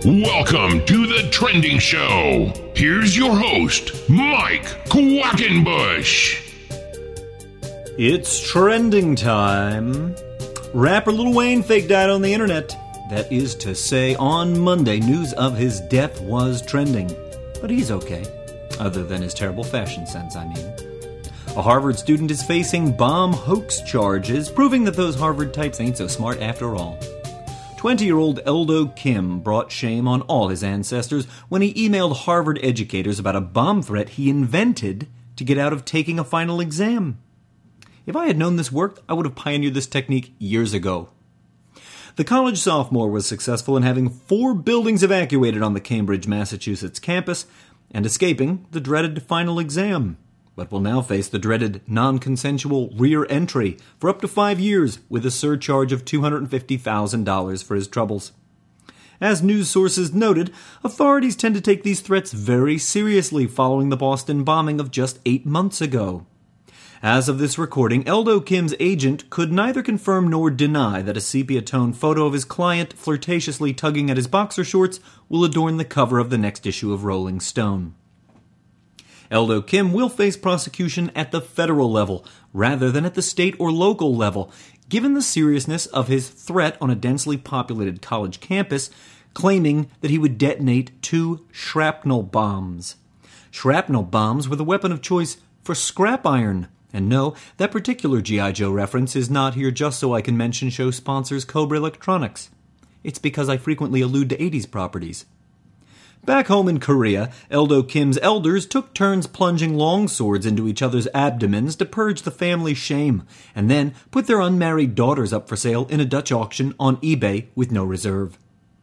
Welcome to the Trending Show. Here's your host, Mike Quackenbush. It's trending time. Rapper Lil Wayne fake died on the internet. That is to say, on Monday, news of his death was trending. But he's okay. Other than his terrible fashion sense, I mean. A Harvard student is facing bomb hoax charges, proving that those Harvard types ain't so smart after all. 20-year-old Eldo Kim brought shame on all his ancestors when he emailed Harvard educators about a bomb threat he invented to get out of taking a final exam. If I had known this worked, I would have pioneered this technique years ago. The college sophomore was successful in having 4 buildings evacuated on the Cambridge, Massachusetts campus and escaping the dreaded final exam, but will now face the dreaded non-consensual rear entry for up to 5 years with a surcharge of $250,000 for his troubles. As news sources noted, authorities tend to take these threats very seriously following the Boston bombing of just 8 months ago. As of this recording, Eldo Kim's agent could neither confirm nor deny that a sepia-toned photo of his client flirtatiously tugging at his boxer shorts will adorn the cover of the next issue of Rolling Stone. Eldo Kim will face prosecution at the federal level, rather than at the state or local level, given the seriousness of his threat on a densely populated college campus, claiming that he would detonate 2 shrapnel bombs. Shrapnel bombs were the weapon of choice for scrap iron. And no, that particular G.I. Joe reference is not here just so I can mention show sponsors Cobra Electronics. It's because I frequently allude to 80s properties. Back home in Korea, Eldo Kim's elders took turns plunging long swords into each other's abdomens to purge the family shame, and then put their unmarried daughters up for sale in a Dutch auction on eBay with no reserve.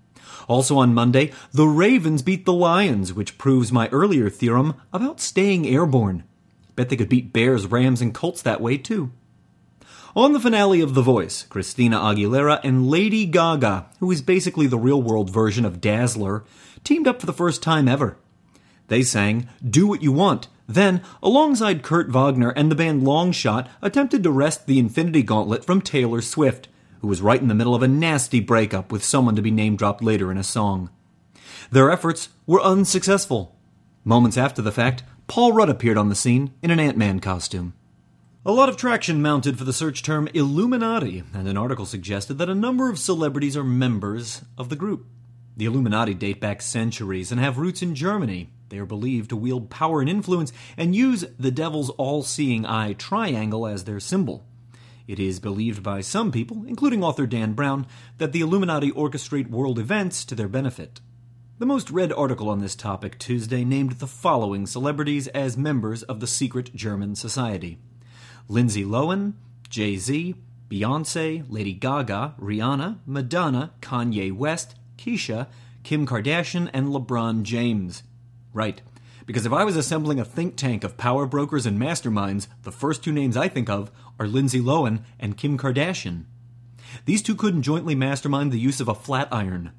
Also on Monday, the Ravens beat the Lions, which proves my earlier theorem about staying airborne. Bet they could beat Bears, Rams, and Colts that way, too. On the finale of The Voice, Christina Aguilera and Lady Gaga, who is basically the real-world version of Dazzler, teamed up for the first time ever. They sang Do What You Want, then, alongside Kurt Wagner and the band Longshot, attempted to wrest the Infinity Gauntlet from Taylor Swift, who was right in the middle of a nasty breakup with someone to be name-dropped later in a song. Their efforts were unsuccessful. Moments after the fact, Paul Rudd appeared on the scene in an Ant-Man costume. A lot of traction mounted for the search term Illuminati, and an article suggested that a number of celebrities are members of the group. The Illuminati date back centuries and have roots in Germany. They are believed to wield power and influence and use the devil's all-seeing eye triangle as their symbol. It is believed by some people, including author Dan Brown, that the Illuminati orchestrate world events to their benefit. The most read article on this topic Tuesday named the following celebrities as members of the secret German society: Lindsay Lohan, Jay-Z, Beyoncé, Lady Gaga, Rihanna, Madonna, Kanye West, Keisha, Kim Kardashian, and LeBron James. Right, because if I was assembling a think tank of power brokers and masterminds, the first 2 names I think of are Lindsay Lohan and Kim Kardashian. These 2 couldn't jointly mastermind the use of a flat iron.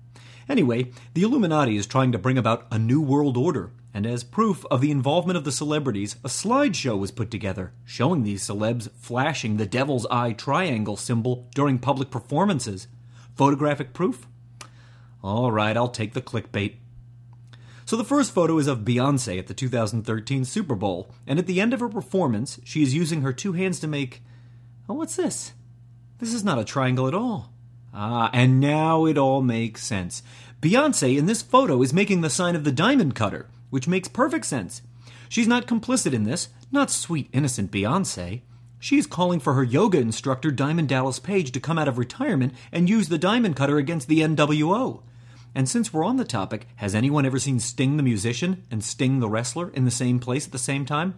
Anyway, the Illuminati is trying to bring about a new world order, and as proof of the involvement of the celebrities, a slideshow was put together, showing these celebs flashing the devil's eye triangle symbol during public performances. Photographic proof? All right, I'll take the clickbait. So the first photo is of Beyoncé at the 2013 Super Bowl, and at the end of her performance, she is using her 2 hands to make... Oh, what's this? This is not a triangle at all. Ah, and now it all makes sense. Beyoncé in this photo is making the sign of the diamond cutter, which makes perfect sense. She's not complicit in this, not sweet, innocent Beyoncé. She's calling for her yoga instructor, Diamond Dallas Page, to come out of retirement and use the diamond cutter against the NWO. And since we're on the topic, has anyone ever seen Sting the musician and Sting the wrestler in the same place at the same time?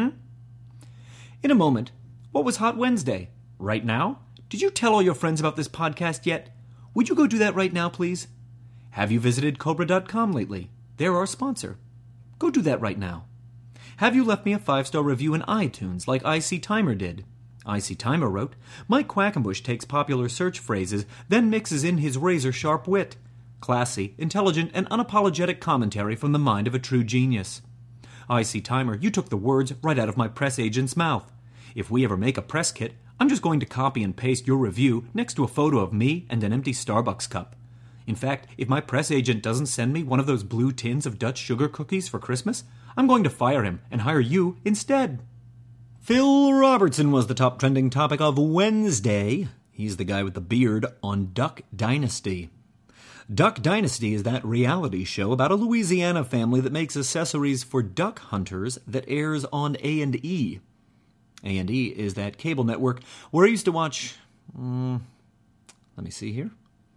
In a moment, what was Hot Wednesday? Right now? Did you tell all your friends about this podcast yet? Would you go do that right now, please? Have you visited Cobra.com lately? They're our sponsor. Go do that right now. Have you left me a 5-star review in iTunes like IC Timer did? IC Timer wrote, Mike Quackenbush takes popular search phrases, then mixes in his razor-sharp wit. Classy, intelligent, and unapologetic commentary from the mind of a true genius. IC Timer, you took the words right out of my press agent's mouth. If we ever make a press kit, I'm just going to copy and paste your review next to a photo of me and an empty Starbucks cup. In fact, if my press agent doesn't send me one of those blue tins of Dutch sugar cookies for Christmas, I'm going to fire him and hire you instead. Phil Robertson was the top trending topic of Wednesday. He's the guy with the beard on Duck Dynasty. Duck Dynasty is that reality show about a Louisiana family that makes accessories for duck hunters that airs on A&E. A&E is that cable network where I used to watch... let me see here.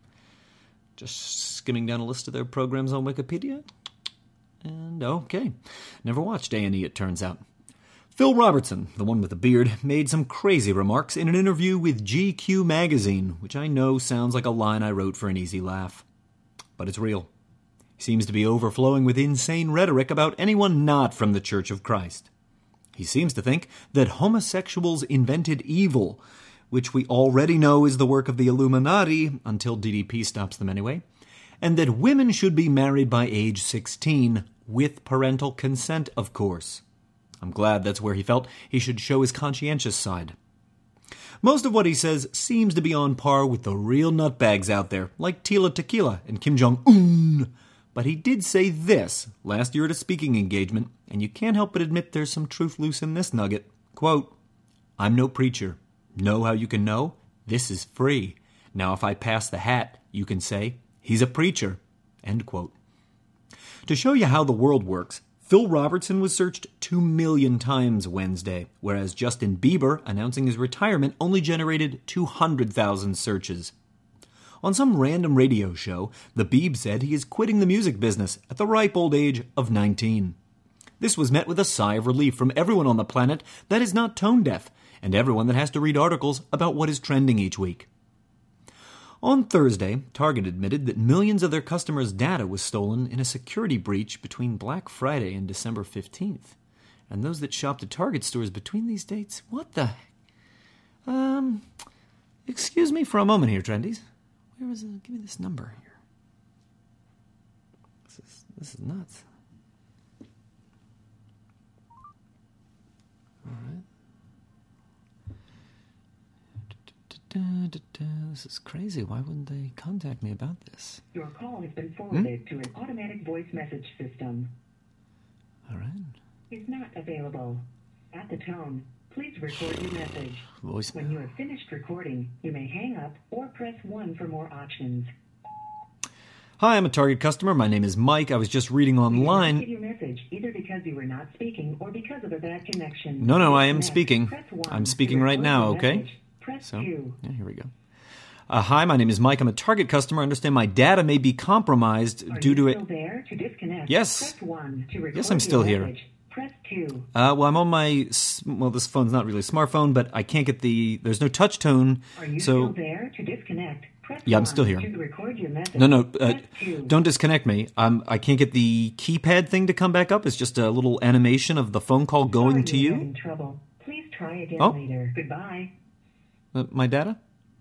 Just skimming down a list of their programs on Wikipedia. And okay, never watched A&E, it turns out. Phil Robertson, the one with the beard, made some crazy remarks in an interview with GQ magazine, which I know sounds like a line I wrote for an easy laugh. But it's real. He seems to be overflowing with insane rhetoric about anyone not from the Church of Christ. He seems to think that homosexuals invented evil, which we already know is the work of the Illuminati, until DDP stops them anyway, and that women should be married by age 16, with parental consent, of course. I'm glad that's where he felt he should show his conscientious side. Most of what he says seems to be on par with the real nutbags out there, like Tila Tequila and Kim Jong-un. But he did say this last year at a speaking engagement, and you can't help but admit there's some truth loose in this nugget. Quote, "I'm no preacher. Know how you can know? This is free. Now if I pass the hat, you can say, he's a preacher." End quote. To show you how the world works, Phil Robertson was searched 2 million times Wednesday, whereas Justin Bieber, announcing his retirement, only generated 200,000 searches. On some random radio show, the Bieb said he is quitting the music business at the ripe old age of 19. This was met with a sigh of relief from everyone on the planet that is not tone deaf, and everyone that has to read articles about what is trending each week. On Thursday, Target admitted that millions of their customers' data was stolen in a security breach between Black Friday and December 15th. And those that shopped at Target stores between these dates, what the heck? Excuse me for a moment here, Trendies. Where was it? Give me this number here. This is nuts. All right. This is crazy. Why wouldn't they contact me about this? Your call has been forwarded to an automatic voice message system. All right. Is not available. At the tone, please record your message. Voice. When you have finished recording, you may hang up or press 1 for more options. Hi, I'm a Target customer. My name is Mike. I was just reading online. You your message either because you were not speaking or because of a bad connection. No, I am speaking. Press 1 I'm speaking right now, okay? Press So, 2. yeah, here we go. Hi, my name is Mike. I'm a Target customer. I understand my data may be compromised due to it. Are you still there? To disconnect, Yes. press 1 to record Yes, I'm still your here. message. Press 2. Well, I'm on my, this phone's not really a smartphone, but I can't get there's no touch tone. Are you So, still there? To disconnect, press Yeah, I'm 1 still here. to record your message. No, Press 2. don't disconnect me. I can't get the keypad thing to come back up. It's just a little animation of the phone call going Sorry to you're you. having trouble. Please try again Oh. later. Goodbye. My data?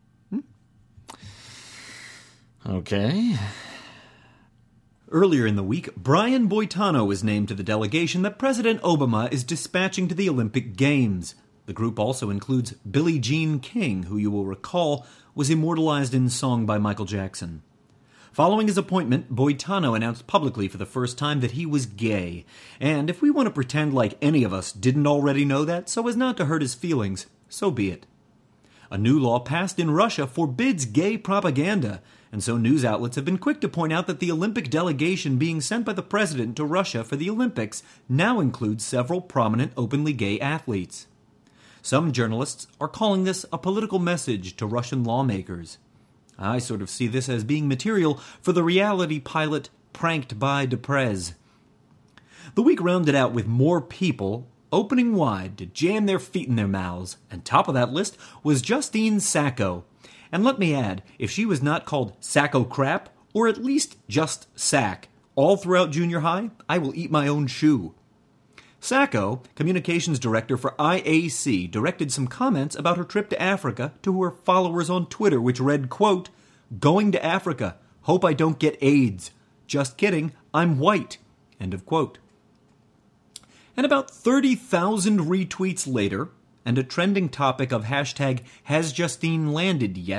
Okay. Earlier in the week, Brian Boitano was named to the delegation that President Obama is dispatching to the Olympic Games. The group also includes Billie Jean King, who you will recall was immortalized in song by Michael Jackson. Following his appointment, Boitano announced publicly for the first time that he was gay. And if we want to pretend like any of us didn't already know that so as not to hurt his feelings, so be it. A new law passed in Russia forbids gay propaganda, and so news outlets have been quick to point out that the Olympic delegation being sent by the president to Russia for the Olympics now includes several prominent openly gay athletes. Some journalists are calling this a political message to Russian lawmakers. I sort of see this as being material for the reality pilot Pranked by Deprez. The week rounded out with more people opening wide to jam their feet in their mouths, and top of that list was Justine Sacco. And let me add, if she was not called Sacco Crap, or at least just Sack, all throughout junior high, I will eat my own shoe. Sacco, communications director for IAC, directed some comments about her trip to Africa to her followers on Twitter, which read, quote, "Going to Africa. Hope I don't get AIDS. Just kidding. I'm white." End of quote. And about 30,000 retweets later, and a trending topic of hashtag #HasJustine landed yet,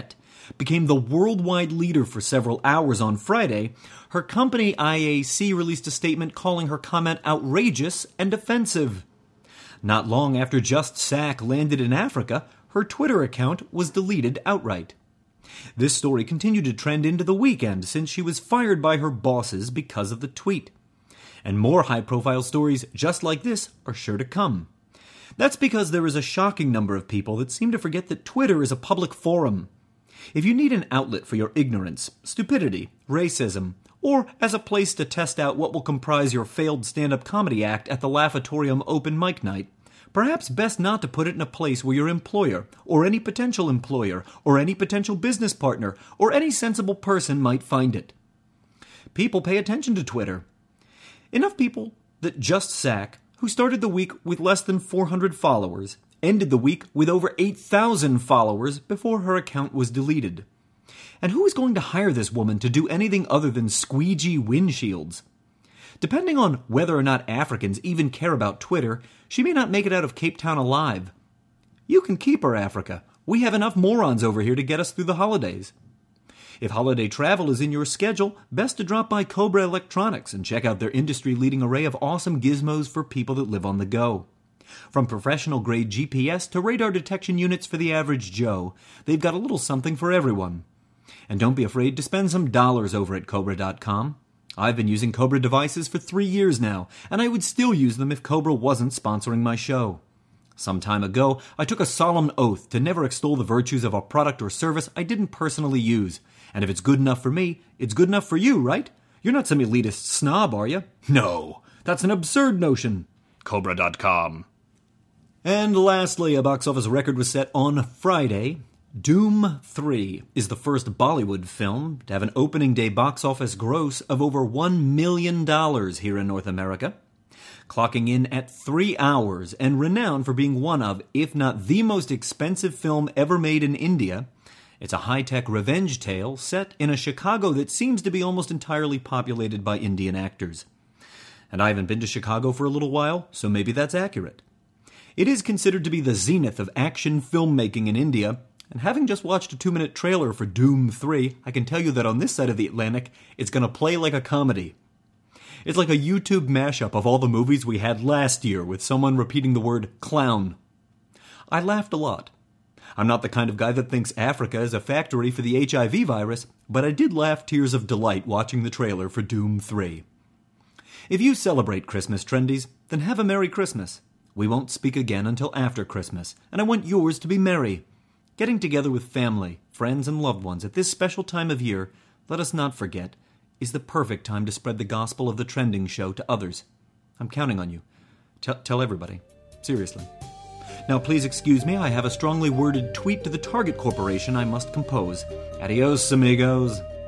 became the worldwide leader for several hours on Friday, her company IAC released a statement calling her comment outrageous and offensive. Not long after Just Sack landed in Africa, her Twitter account was deleted outright. This story continued to trend into the weekend since she was fired by her bosses because of the tweet. And more high-profile stories just like this are sure to come. That's because there is a shocking number of people that seem to forget that Twitter is a public forum. If you need an outlet for your ignorance, stupidity, racism, or as a place to test out what will comprise your failed stand-up comedy act at the Laughatorium open mic night, perhaps best not to put it in a place where your employer, or any potential employer, or any potential business partner, or any sensible person might find it. People pay attention to Twitter. Enough people that Just Sack, who started the week with less than 400 followers, ended the week with over 8,000 followers before her account was deleted. And who is going to hire this woman to do anything other than squeegee windshields? Depending on whether or not Africans even care about Twitter, she may not make it out of Cape Town alive. You can keep her, Africa. We have enough morons over here to get us through the holidays. If holiday travel is in your schedule, best to drop by Cobra Electronics and check out their industry-leading array of awesome gizmos for people that live on the go. From professional-grade GPS to radar detection units for the average Joe, they've got a little something for everyone. And don't be afraid to spend some dollars over at Cobra.com. I've been using Cobra devices for 3 years now, and I would still use them if Cobra wasn't sponsoring my show. Some time ago, I took a solemn oath to never extol the virtues of a product or service I didn't personally use. And if it's good enough for me, it's good enough for you, right? You're not some elitist snob, are you? No, that's an absurd notion. Cobra.com. And lastly, a box office record was set on Friday. Doom 3 is the first Bollywood film to have an opening day box office gross of over $1 million here in North America, clocking in at 3 hours and renowned for being one of, if not the most expensive film ever made in India. It's a high-tech revenge tale set in a Chicago that seems to be almost entirely populated by Indian actors. And I haven't been to Chicago for a little while, so maybe that's accurate. It is considered to be the zenith of action filmmaking in India, and having just watched a 2-minute trailer for Doom 3, I can tell you that on this side of the Atlantic, it's going to play like a comedy. It's like a YouTube mashup of all the movies we had last year with someone repeating the word clown. I laughed a lot. I'm not the kind of guy that thinks Africa is a factory for the HIV virus, but I did laugh tears of delight watching the trailer for Doom 3. If you celebrate Christmas, Trendies, then have a Merry Christmas. We won't speak again until after Christmas, and I want yours to be merry. Getting together with family, friends, and loved ones at this special time of year, let us not forget, is the perfect time to spread the gospel of the Trending Show to others. I'm counting on you. Tell everybody. Seriously. Now please excuse me, I have a strongly worded tweet to the Target Corporation I must compose. Adios, amigos.